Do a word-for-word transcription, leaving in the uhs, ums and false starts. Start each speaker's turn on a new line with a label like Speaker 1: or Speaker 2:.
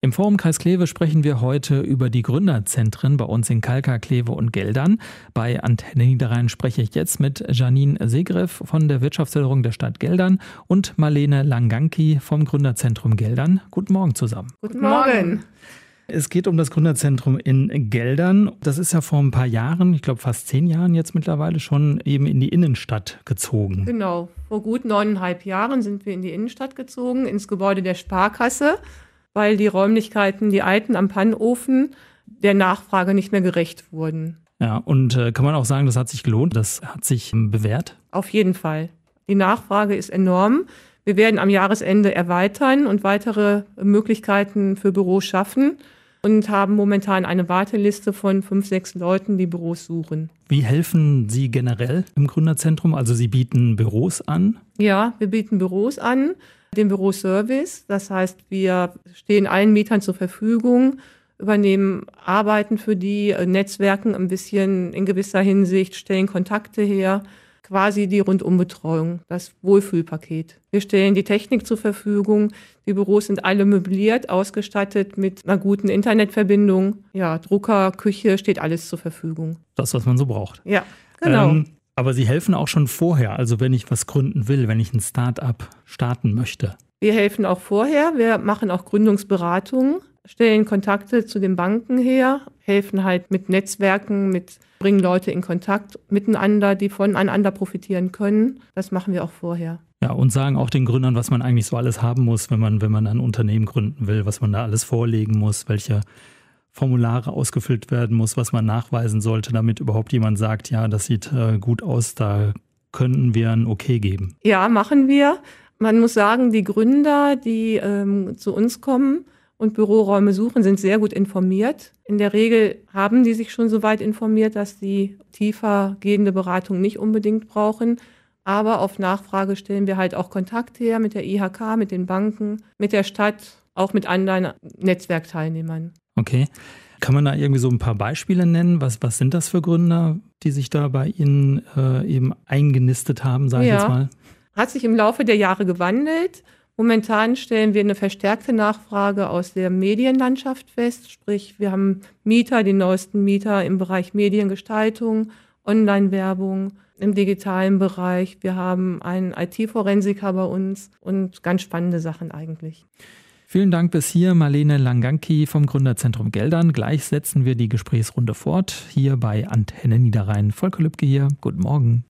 Speaker 1: Im Forumkreis Kleve sprechen wir heute über die Gründerzentren bei uns in Kalkar, Kleve und Geldern. Bei Antenne Niederrhein spreche ich jetzt mit Janine Segreff von der Wirtschaftsförderung der Stadt Geldern und Marlene Langanki vom Gründerzentrum Geldern. Guten Morgen zusammen.
Speaker 2: Guten Morgen.
Speaker 1: Es geht um das Gründerzentrum in Geldern. Das ist ja vor ein paar Jahren, ich glaube fast zehn Jahren jetzt mittlerweile schon, eben in die Innenstadt gezogen.
Speaker 2: Genau, vor gut neuneinhalb Jahren sind wir in die Innenstadt gezogen, ins Gebäude der Sparkasse, weil die Räumlichkeiten, die alten am Pannofen, der Nachfrage nicht mehr gerecht wurden.
Speaker 1: Ja, und äh, kann man auch sagen, das hat sich gelohnt, das hat sich ähm, bewährt?
Speaker 2: Auf jeden Fall. Die Nachfrage ist enorm. Wir werden am Jahresende erweitern und weitere Möglichkeiten für Büros schaffen und haben momentan eine Warteliste von fünf, sechs Leuten, die Büros suchen.
Speaker 1: Wie helfen Sie generell im Gründerzentrum? Also Sie bieten Büros an?
Speaker 2: Ja, wir bieten Büros an, den Büroservice. Das heißt, wir stehen allen Mietern zur Verfügung, übernehmen Arbeiten für die, Netzwerken ein bisschen in gewisser Hinsicht, stellen Kontakte her. Quasi die Rundumbetreuung, das Wohlfühlpaket. Wir stellen die Technik zur Verfügung. Die Büros sind alle möbliert, ausgestattet mit einer guten Internetverbindung. Ja, Drucker, Küche, steht alles zur Verfügung.
Speaker 1: Das, was man so braucht.
Speaker 2: Ja, genau.
Speaker 1: Ähm, aber Sie helfen auch schon vorher, also wenn ich was gründen will, wenn ich ein Start-up starten möchte.
Speaker 2: Wir helfen auch vorher. Wir machen auch Gründungsberatungen, stellen Kontakte zu den Banken her, helfen halt mit Netzwerken, mit bringen Leute in Kontakt miteinander, die voneinander profitieren können. Das machen wir auch vorher.
Speaker 1: Ja, und sagen auch den Gründern, was man eigentlich so alles haben muss, wenn man, wenn man ein Unternehmen gründen will, was man da alles vorlegen muss, welche Formulare ausgefüllt werden muss, was man nachweisen sollte, damit überhaupt jemand sagt, ja, das sieht äh, gut aus, da könnten wir ein Okay geben.
Speaker 2: Ja, machen wir. Man muss sagen, die Gründer, die ähm, zu uns kommen und Büroräume suchen, sind sehr gut informiert. In der Regel haben die sich schon so weit informiert, dass sie tiefer gehende Beratung nicht unbedingt brauchen. Aber auf Nachfrage stellen wir halt auch Kontakt her mit der I H K, mit den Banken, mit der Stadt, auch mit anderen Netzwerkteilnehmern.
Speaker 1: Okay. Kann man da irgendwie so ein paar Beispiele nennen? Was, was sind das für Gründer, die sich da bei Ihnen äh, eben eingenistet haben, sage ich
Speaker 2: ja.
Speaker 1: jetzt mal?
Speaker 2: Hat sich im Laufe der Jahre gewandelt. Momentan stellen wir eine verstärkte Nachfrage aus der Medienlandschaft fest. Sprich, wir haben Mieter, die neuesten Mieter im Bereich Mediengestaltung, Online-Werbung, im digitalen Bereich. Wir haben einen I T-Forensiker bei uns und ganz spannende Sachen eigentlich.
Speaker 1: Vielen Dank bis hier, Marlene Langanki vom Gründerzentrum Geldern. Gleich setzen wir die Gesprächsrunde fort, hier bei Antenne Niederrhein. Volker Lübke hier, guten Morgen.